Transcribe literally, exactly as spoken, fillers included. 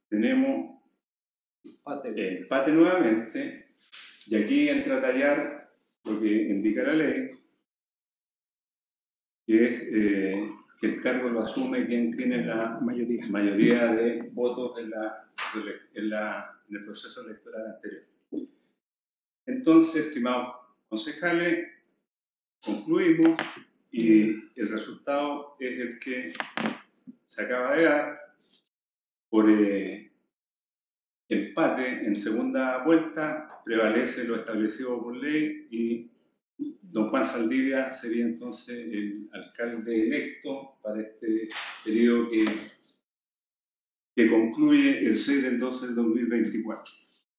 tenemos Empate. empate nuevamente, y aquí entra a tallar lo que indica la ley, que es eh, que el cargo lo asume quien tiene la Mayoría. mayoría de votos en, la, en, la, en el proceso electoral anterior. Entonces, estimados concejales, concluimos y el resultado es el que se acaba de dar por eh, empate en segunda vuelta, prevalece lo establecido por ley y don Juan Saldivia sería entonces el alcalde electo para este periodo que, que concluye el seis del doce del dos mil veinticuatro.